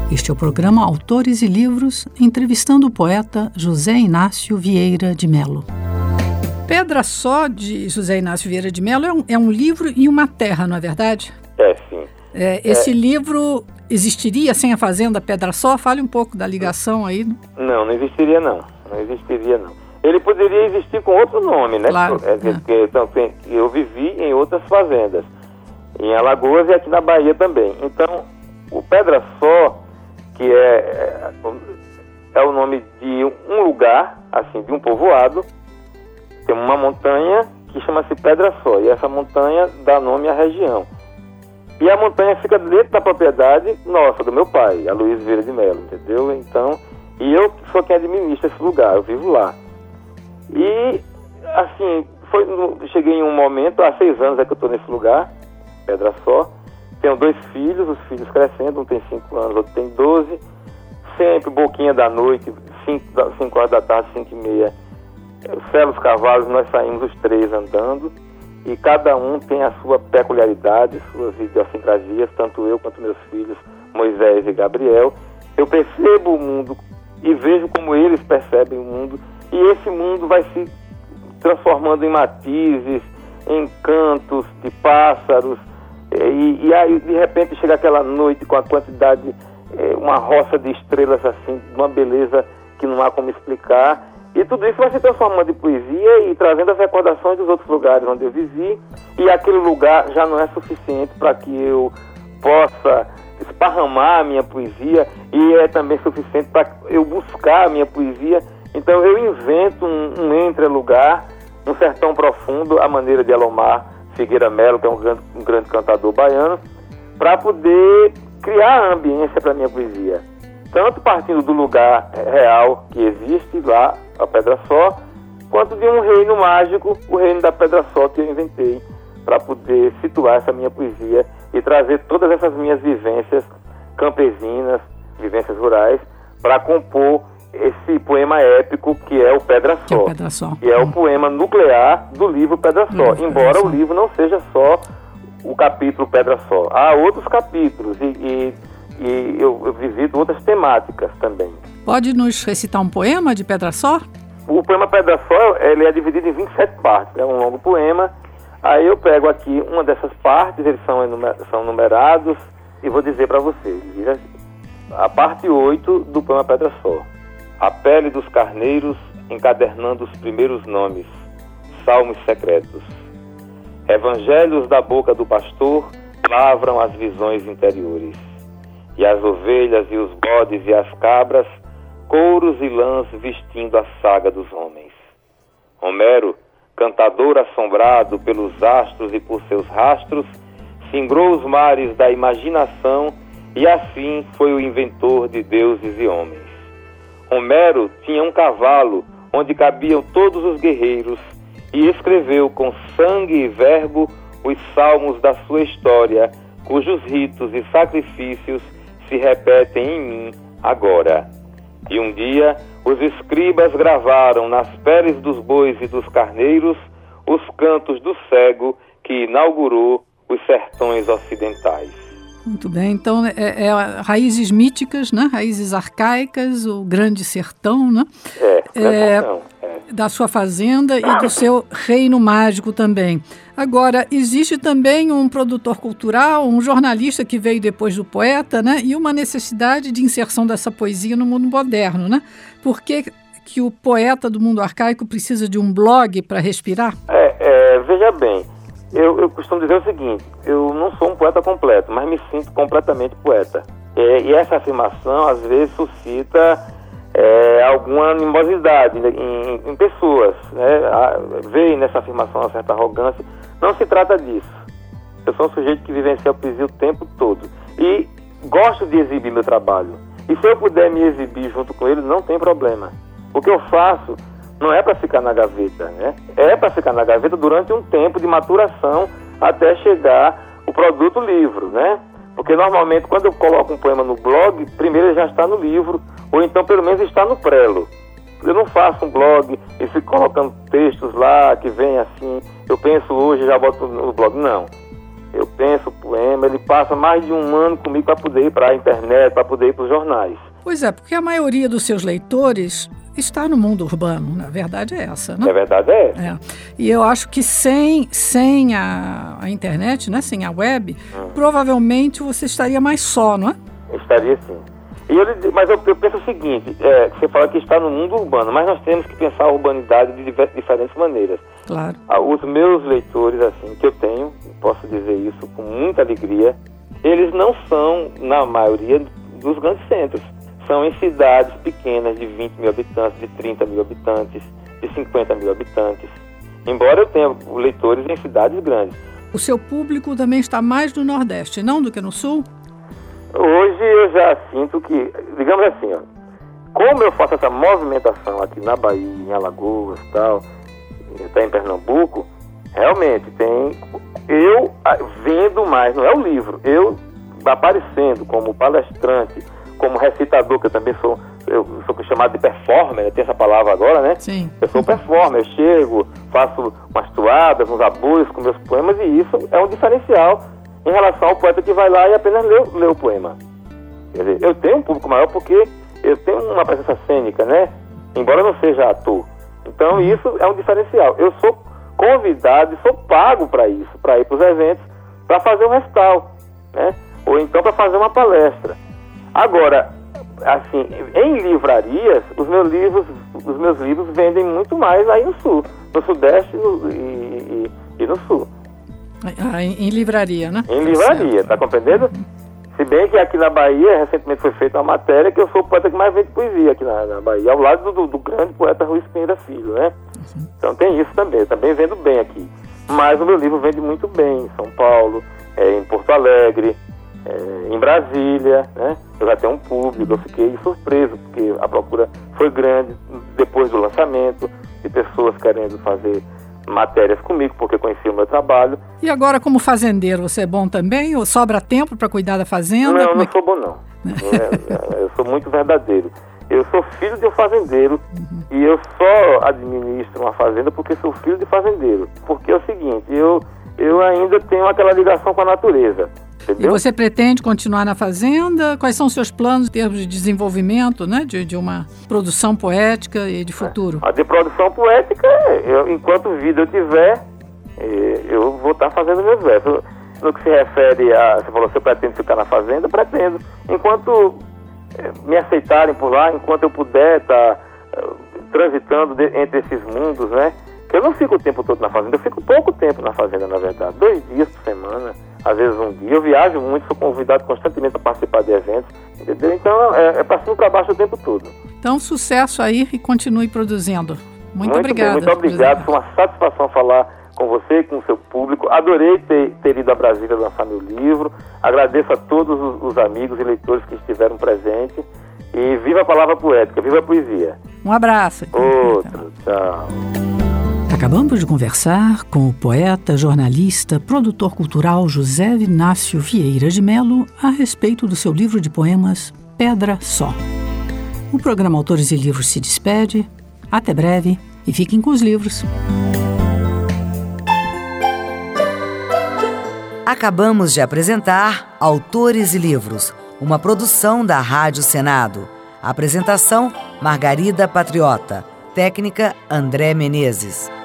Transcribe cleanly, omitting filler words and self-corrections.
Este é o programa Autores e Livros, entrevistando o poeta José Inácio Vieira de Mello. Pedra Só, de José Inácio Vieira de Mello, é um livro e uma terra, não é verdade? Sim. Esse livro existiria sem a Fazenda Pedra Só? Fale um pouco da ligação aí. Não existiria não. Não existiria não. Ele poderia existir com outro nome, né? Claro. Porque eu vivi em outras fazendas, em Alagoas e aqui na Bahia também. Então, o Pedra Só, que é o nome de um lugar, assim, de um povoado, tem uma montanha que chama-se Pedra Só, e essa montanha dá nome à região. E a montanha fica dentro da propriedade nossa, do meu pai, Aloysio Vieira de Mello, entendeu? Então, e eu sou quem administra esse lugar, eu vivo lá. E, assim, cheguei em um momento, há 6 anos é que eu estou nesse lugar, Pedra Só. Tenho 2 filhos, os filhos crescendo, um tem 5 anos, outro tem 12. Sempre, boquinha da noite, 5 horas da tarde, 5h30. Eu selo os cavalos, nós saímos os 3 andando. E cada um tem a sua peculiaridade, suas idiosincrasias, tanto eu quanto meus filhos, Moisés e Gabriel. Eu percebo o mundo e vejo como eles percebem o mundo. E esse mundo vai se transformando em matizes, em cantos de pássaros. E aí, de repente, chega aquela noite com a quantidade, uma roça de estrelas, assim, de uma beleza que não há como explicar. E tudo isso vai se transformando em poesia e trazendo as recordações dos outros lugares onde eu vivi. E aquele lugar já não é suficiente para que eu possa esparramar a minha poesia, e é também suficiente para eu buscar a minha poesia. Então eu invento um entre-lugar, um sertão profundo, à maneira de Elomar Figueira Mello, que é um grande cantador baiano, para poder criar a ambiência para a minha poesia. Tanto partindo do lugar real que existe lá, a Pedra Só, quanto de um reino mágico, o reino da Pedra Só, que eu inventei para poder situar essa minha poesia e trazer todas essas minhas vivências campesinas, vivências rurais, para compor esse poema épico que é o Pedra Só, que é o poema nuclear do livro Pedra Só, embora o livro não seja só o capítulo Pedra Só. Há outros capítulos e eu visito outras temáticas também. Pode nos recitar um poema de Pedra Só? O poema Pedra Só, ele é dividido em 27 partes, é um longo poema. Aí eu pego aqui uma dessas partes, eles são numerados, e vou dizer para vocês. A parte 8 do poema Pedra Só. A pele dos carneiros encadernando os primeiros nomes, salmos secretos. Evangelhos da boca do pastor lavram as visões interiores. E as ovelhas e os bodes e as cabras, couros e lãs vestindo a saga dos homens. Homero, cantador assombrado pelos astros e por seus rastros, singrou os mares da imaginação e assim foi o inventor de deuses e homens. Homero tinha um cavalo onde cabiam todos os guerreiros e escreveu com sangue e verbo os salmos da sua história, cujos ritos e sacrifícios se repetem em mim agora. E um dia os escribas gravaram nas peles dos bois e dos carneiros os cantos do cego que inaugurou os sertões ocidentais. Muito bem, então raízes míticas, né? Raízes arcaicas, o grande sertão, né? Da sua fazenda e do seu reino mágico também. Agora, existe também um produtor cultural, um jornalista que veio depois do poeta, né? E uma necessidade de inserção dessa poesia no mundo moderno, né? Por que o poeta do mundo arcaico precisa de um blog para respirar? Veja bem, eu costumo dizer o seguinte: eu não sou um poeta completo, mas me sinto completamente poeta. E essa afirmação, às vezes, suscita alguma animosidade em pessoas, né? Veio nessa afirmação uma certa arrogância. Não se trata disso. Eu sou um sujeito que vivencia a poesia o tempo todo e gosto de exibir meu trabalho. E se eu puder me exibir junto com ele, não tem problema. O que eu faço não é para ficar na gaveta, né? É para ficar na gaveta durante um tempo de maturação até chegar o produto livro, né? Porque normalmente quando eu coloco um poema no blog, primeiro ele já está no livro, ou então pelo menos está no prelo. Eu não faço um blog e fico colocando textos lá que vem assim, eu penso hoje e já boto no blog. Não. eu penso o poema, ele passa mais de um ano comigo para poder ir para a internet, para poder ir para os jornais. Pois é, porque a maioria dos seus leitores está no mundo urbano, na verdade é essa, né? A verdade é essa. E eu acho que sem a internet, né, sem a web, provavelmente você estaria mais só, não é? Estaria sim. Mas eu penso o seguinte, você fala que está no mundo urbano, mas nós temos que pensar a urbanidade de diferentes maneiras. Claro. Os meus leitores, assim, que eu tenho, posso dizer isso com muita alegria, eles não são, na maioria, dos grandes centros. São em cidades pequenas de 20 mil habitantes, de 30 mil habitantes, de 50 mil habitantes. Embora eu tenha leitores em cidades grandes. O seu público também está mais no Nordeste, não do que no Sul? Hoje eu já sinto que, digamos assim, como eu faço essa movimentação aqui na Bahia, em Alagoas e tal, até em Pernambuco, realmente eu vendo mais, não é o livro, eu aparecendo como palestrante, como recitador, que eu também sou chamado de performer, né? Tem essa palavra agora, né? Sim. Eu sou performer, eu chego, faço umas toadas, uns abusos com meus poemas, e isso é um diferencial em relação ao poeta que vai lá e apenas lê o poema. Quer dizer, eu tenho um público maior porque eu tenho uma presença cênica, né? Embora eu não seja ator. Então isso é um diferencial. Eu sou convidado e sou pago para isso, para ir para os eventos, para fazer um recital, né? Ou então para fazer uma palestra. Agora, assim, em livrarias, os meus livros vendem muito mais aí no Sul, no Sudeste e no Sul. Em livraria, né? Em livraria, tá compreendendo? Se bem que aqui na Bahia, recentemente foi feita uma matéria que eu sou o poeta que mais vende poesia aqui na Bahia, ao lado do grande poeta Ruiz Pinheiro Filho, né? Então tem isso também, eu também vendo bem aqui. Mas o meu livro vende muito bem em São Paulo, em Porto Alegre, em Brasília, né? Eu já tenho um público, eu fiquei surpreso, porque a procura foi grande depois do lançamento, de pessoas querendo fazer matérias comigo, porque conheciam o meu trabalho. E agora, como fazendeiro, você é bom também? Ou sobra tempo para cuidar da fazenda? Não, não sou bom, não. Eu sou muito verdadeiro. Eu sou filho de um fazendeiro e eu só administro uma fazenda porque sou filho de fazendeiro. Porque é o seguinte, eu ainda tenho aquela ligação com a natureza. Entendeu? E você pretende continuar na fazenda? Quais são os seus planos em termos de desenvolvimento, né, de uma produção poética e de futuro? A de produção poética, enquanto vida eu tiver, eu vou estar fazendo meus versos. No que se refere você falou, se eu pretendo ficar na fazenda, pretendo. Enquanto me aceitarem por lá, enquanto eu puder estar transitando entre esses mundos, né? Que eu não fico o tempo todo na fazenda, eu fico pouco tempo na fazenda, na verdade. 2 dias por semana, às vezes um dia. Eu viajo muito, sou convidado constantemente a participar de eventos, entendeu? Então é para cima e para baixo o tempo todo. Então, sucesso aí e continue produzindo. Muito obrigada. Muito obrigado, foi uma satisfação falar com você, com o seu público. Adorei ter ido a Brasília lançar meu livro. Agradeço a todos os amigos e leitores que estiveram presentes. E viva a palavra poética, viva a poesia. Um abraço. Outro, tchau. Acabamos de conversar com o poeta, jornalista, produtor cultural José Inácio Vieira de Melo a respeito do seu livro de poemas Pedra Só. O programa Autores e Livros se despede. Até breve e fiquem com os livros. Acabamos de apresentar Autores e Livros, uma produção da Rádio Senado. Apresentação: Margarida Patriota. Técnica: André Menezes.